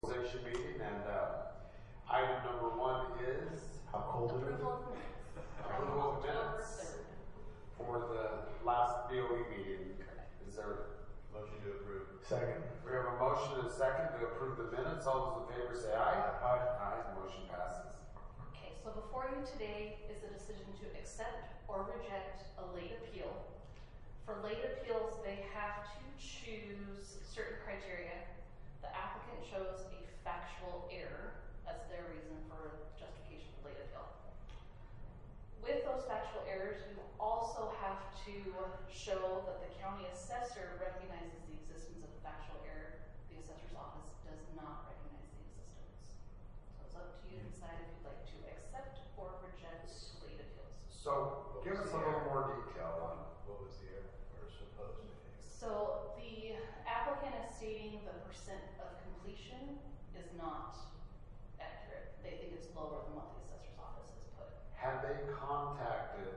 Organization meeting, and item number 1 is how cold it is. Approval of minutes for the last BOE meeting. Is there Motion to approve. Second. We have a motion and a second to approve the minutes. All those in favor say aye. Aye. Aye. Motion passes. Okay, so before you today is a decision to accept or reject a late appeal. For late appeals, they have to choose certain criteria. The applicant chose a factual error as their reason for justification for late appeal. With those factual errors, you also have to show that the county assessor recognizes the existence of a factual error. The assessor's office does not recognize the existence. So it's up to you to decide if you'd like to accept or reject late appeals. So give us a little more detail on What was the error or supposed to be? So the applicant is stating the percent of completion is not accurate. They think it's lower than what the assessor's office has put. Have they contacted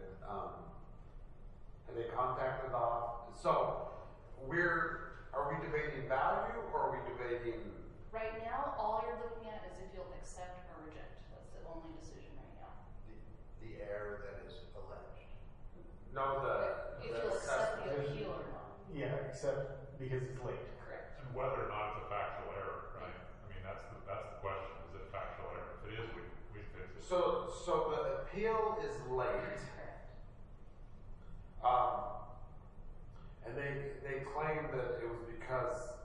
off? So are we debating value or are we debating? Right now, all you're looking at is if you'll accept or reject. That's the only decision right now. The error that is alleged. No, If you'll accept the assessment. appeal or not. Yeah, except because it's late. Correct. And whether or not it's a factual error, right? I mean, that's the question. Is it a factual error? If it is, we fix it. So the appeal is late. Correct. And they claim that it was because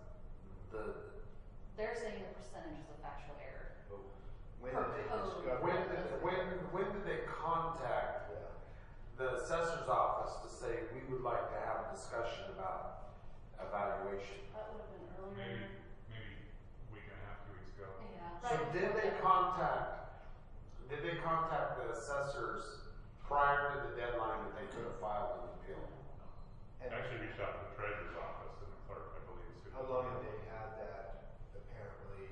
They're saying the percentage is a factual error. But when did they discover when did they contact Yeah. the assessor's office to say we would like to have a discussion about evaluation? That would have been earlier. Maybe a week and a half, 2 weeks ago. Yeah. So did they contact the assessors prior to the deadline that they could have filed an appeal? And I actually reached out to the treasurer's office and the clerk, I believe. how long have they had that apparently?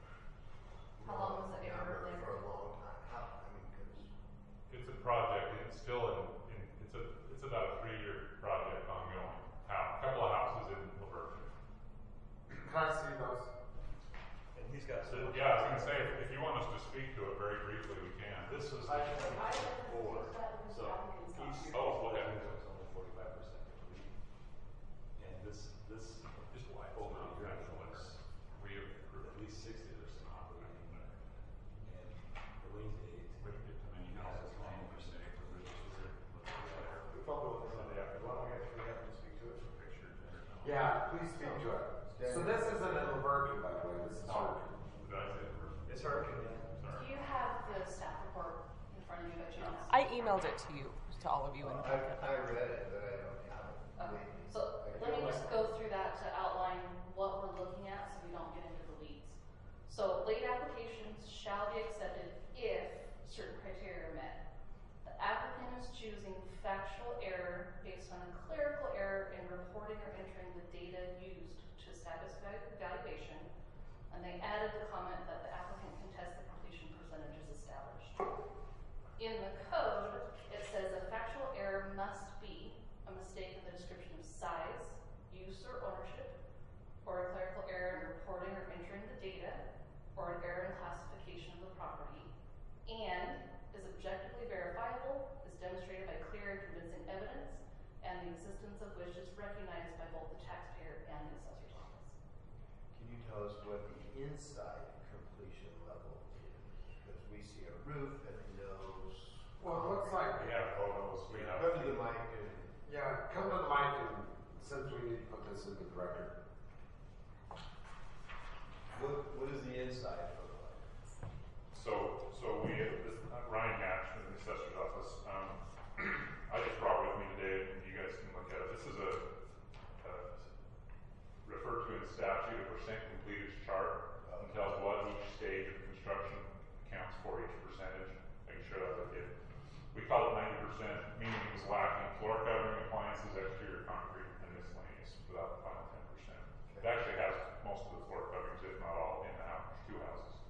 How long was the error number there? For a long time. Because It's a project. It's still it's about a 3-year project ongoing. A couple of houses in Laverne. Can I see those? and he's got So, yeah, I was going to say, if you want us to speak to it very briefly, we can. This was I the four, so each. each Oh, okay. was only 45% complete. And this Just why it's over not the year factual error. was We have at least 60% operating. And Orleans Gate we can get to many has houses. 90% for We probably will Sunday after. Why don't we actually have them speak to it? Pictures in it. Yeah, please speak to it. So this isn't in Laverne, by the way. This is Harkin. Did I say it? It's hurricane. Do you have the staff report in front of you by chance? I emailed it to you, to all of you in the packet. I read it, but I don't have it. Okay, so let me just go through that to outline what we're looking at so we don't get into the weeds. So late applications shall be accepted if certain criteria are met. The applicant is choosing factual error based on a clerical error in reporting or entering the data used to establish valuation, and they added the comment that the applicant can test the completion percentage is established. In the code, it says a factual error must be a mistake in the description of size, use or ownership, or a clerical error in reporting or entering the data, or an error in classification of the property, and is objectively verifiable, is demonstrated by clear and convincing evidence, and the existence of which is recognized by both the taxpayer and the assessor's office. Can you tell us what the inside completion level is? Because we see a roof and windows. Well, it looks like, We have photos. We have. Go to the mic and yeah, come to the mic and since we need to put this into the record. what does the inside look like? So this Ryan Hatch in the assessor's office. I just brought with me today, and you guys can look at it. This is a referred to in statute a percent completed chart. It tells what each stage of construction accounts for each percentage. Making sure that we call it 90%, meaning it was lacking floor covering, appliances, exterior concrete, and miscellaneous without the final 10%. It actually has most of the floor coverings, if not all, in the house, 2 houses.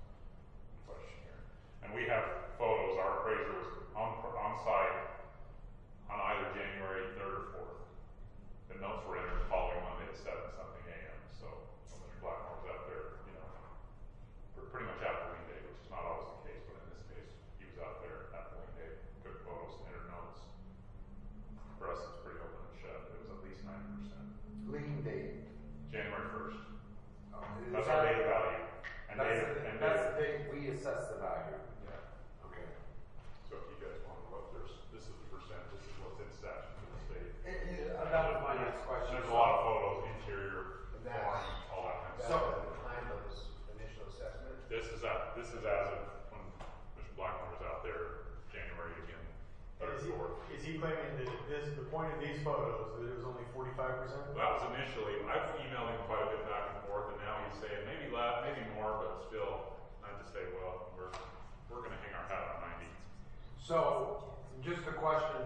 this is as of when Mr. Blackmore was out there, January again, And is he claiming that the point of these photos, that it was only 45%? That was initially, I've emailed him quite a bit back and forth, and now he's saying maybe less, maybe more, but still, I have to say, well, we're gonna hang our hat on 90. So, just a question,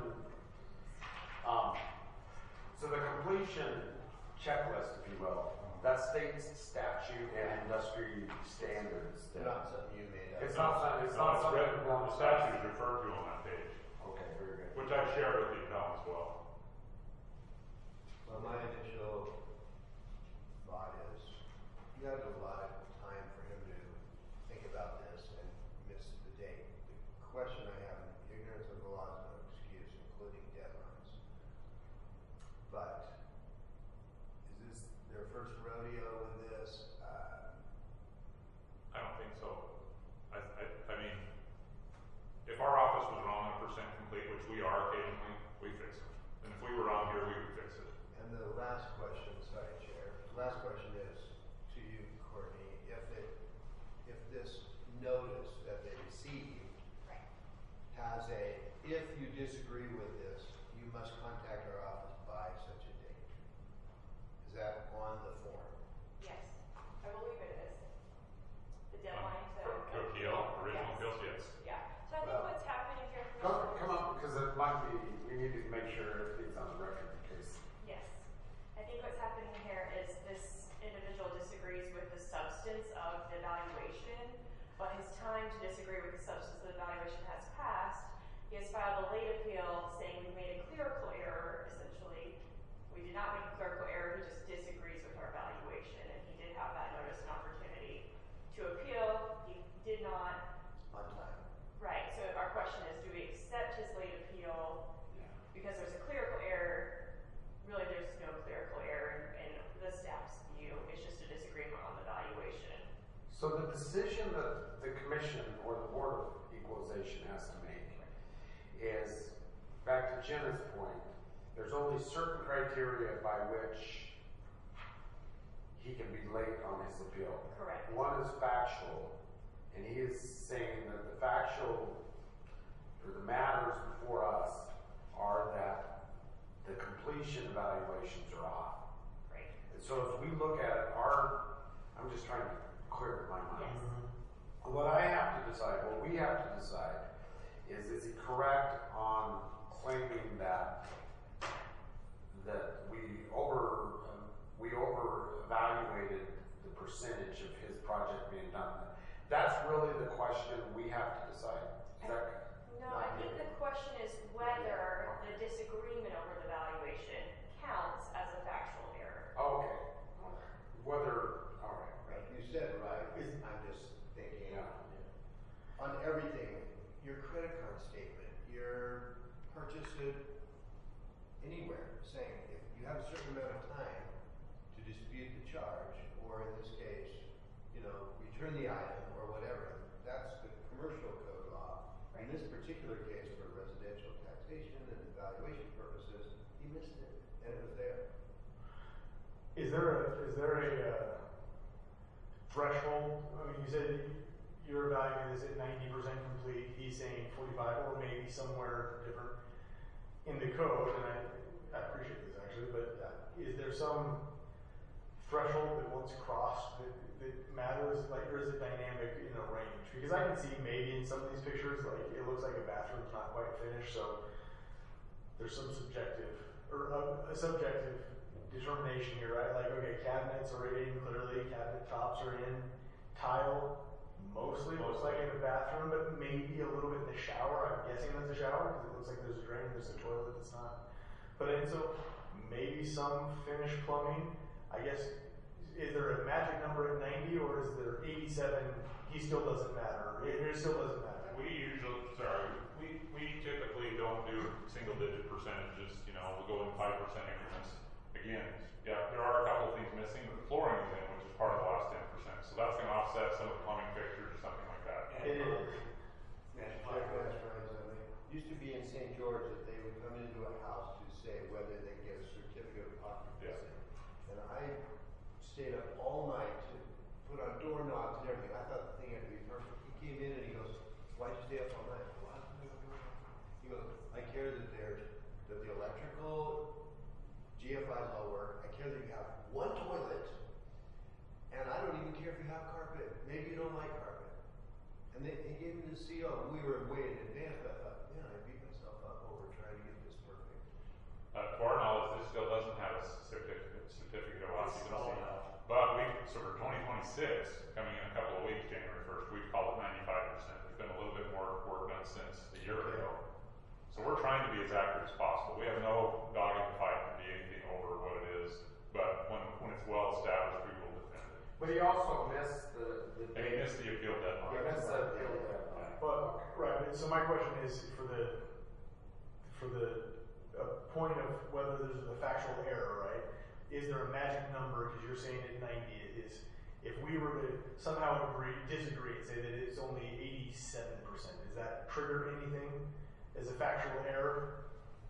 so the completion checklist, if you will, that states statute and industry standards. They're not something you made up. It's not something, it's No, not it's something. written, the statute is referred to on that page, Okay, very good. which I shared with the account as well. Well, my initial thought is, you have a lot of time for him to think about this and miss the date. The question I have, ignorance of the law is no excuse, including deadlines. But, is this their first rodeo with this? I don't think so. I mean, if our office was wrong on % complete, which we are occasionally, we fix it. And if we were wrong here, we would fix it. And the last question, sorry, Chair, the last question is to you, Courtney, if this notice that they received has if you disagree with this, you must contact our office by such a date. Is that on the form? Yes, I believe it is. The deadline to. To appeal, original appeals, yes. Yeah, so I think what's happening here. Come up, because it might be, we need to make sure everything's on the record in case. Yes, I think what's happening here is this individual disagrees with the substance of the evaluation, but his time to disagree with the substance of the evaluation has passed. He has filed a late appeal saying we made a clerical error, essentially. We did not make a clerical error, he just disagrees with our evaluation, and he did have that notice and opportunity to appeal. He did not. On time. Right, so our question is, do we accept his late appeal because there's a clerical error? Really, there's no clerical error in the staff's view, it's just a disagreement on the valuation. So the decision that the commission or the Board of Equalization has to make is, back to Jenna's point, there's only certain criteria by which he can be late on his appeal. Correct. One is factual, and he is saying that the factual, or the matters before us, are that the completion evaluations are off. Right. And so as we look at it, I'm just trying to clear my mind. Yes. What I have to decide, what we have to decide, is he correct on claiming that we over evaluated the percentage of his project being done? That's really the question we have to decide. Is that, No, I think the question is whether the disagreement over the valuation counts as a factual error. okay. Whether, all right. Right, you said it right, I'm just thinking, Yeah. on everything, your credit card statement, your purchase it anywhere, saying if you have a certain amount of time to dispute the charge, or in this case, return the item or whatever, that's the commercial code law. In this particular case, for residential taxation and evaluation purposes, he missed it, and it was there. Is there a threshold? I mean, you said you're evaluating this at 90% complete. He's saying 45, or maybe somewhere different in the code. And I appreciate this actually, but is there some threshold that once crossed that matters, like, or is it dynamic in a range? Because I can see maybe in some of these pictures, like, it looks like a bathroom's not quite finished, so there's some subjective or a subjective determination here, right? Like, okay, cabinets are in clearly, cabinet tops are in, tile mostly looks like in the bathroom, but maybe a little bit in the shower. I'm guessing that's a shower because it looks like there's a drain, there's a toilet that's not. But and so maybe some finished plumbing. I guess, is there a magic number at 90 or is there 87? He still doesn't matter. It still doesn't matter. We typically don't do single digit percentages, we'll go in 5% increments. Again, yeah, there are a couple of things missing, but the flooring is in, which is part of the last 10%. So that's gonna offset some of the plumbing fixtures or something like that. It is. Used to be in St. George that they would come into a house to say whether they get a certificate of occupancy. Yeah. And I stayed up all night to put on doorknobs and everything. I thought the thing had to be perfect. He came in and he goes, "Why'd you stay up all night?" "Well, I was doing doorknobs." He goes, "I care that that the electrical GFIs all work. I care that you have one toilet, and I don't even care if you have carpet. Maybe you don't like carpet." And he gave me the CO. We were way in advance, but I thought, man, I beat myself up over trying to get this perfect. To our knowledge, this still doesn't have a certificate of occupancy. But so for 2026, coming in a couple of weeks, January 1st, we've called it 95%. There's been a little bit more work done since a year ago. So we're trying to be as accurate as possible. We have no dog in the fight to be anything over what it is, but when it's well established, we will defend it. But he also missed the And he missed the appeal deadline. He missed the appeal deadline. But, right, so my question is for the point of whether there's a factual error, right? Is there a magic number, because you're saying at 90 is, if we were to somehow disagree and say that it's only 87%, does that trigger anything as a factual error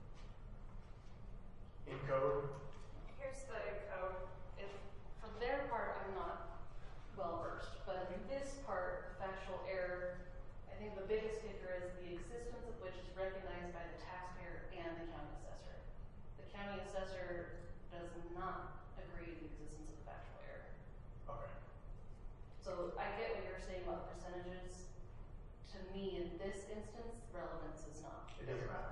in code? Here's the code. If for their part, I'm not well versed, but in this part, factual error, I think the biggest kicker is the existence of which is recognized by the taxpayer and the county assessor. The county assessor does not agree to the existence of the factual error. Okay. So I get what you're saying about percentages. To me, in this instance, relevance is not. It doesn't matter.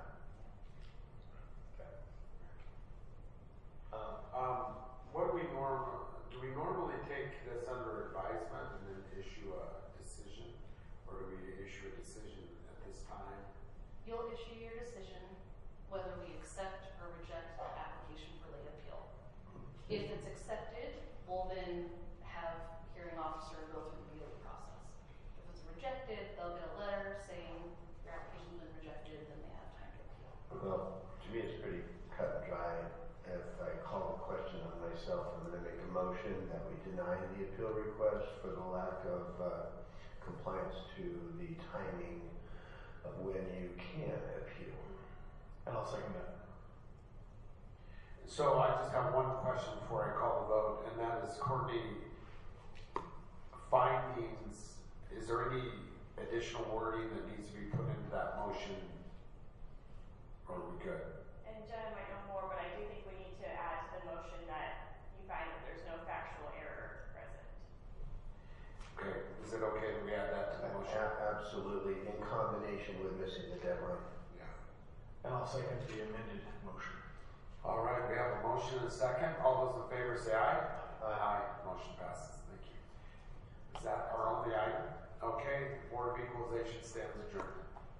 What do we normally take this under advisement and then issue a decision? Or do we issue a decision at this time? You'll issue your decision whether we accept or reject the application for late appeal. If it's accepted, we'll then have hearing officer go through the BOE process. If it's rejected, they'll get a letter saying your application's been rejected, then they have time to appeal. Well, to me, it's pretty cut and dry. If I call a question on myself, I'm going to make a motion that we deny the appeal request for the lack of compliance to the timing of when you can appeal. And I'll second that. So I just have one question before I call the vote, and that is, Courtney, findings, is there any additional wording that needs to be put into that motion? Or are we good? And Jenna might know more, but I do think we need to add to the motion that you find that there's no factual error present. Okay, is it okay that we add that to the motion? Absolutely, in combination with missing the deadline. Yeah. And I'll second the amended motion. All right, we have a motion and a second. All those in favor say aye. Aye. Motion passes. Thank you. Is that our only item? Okay, Board of Equalization stands adjourned.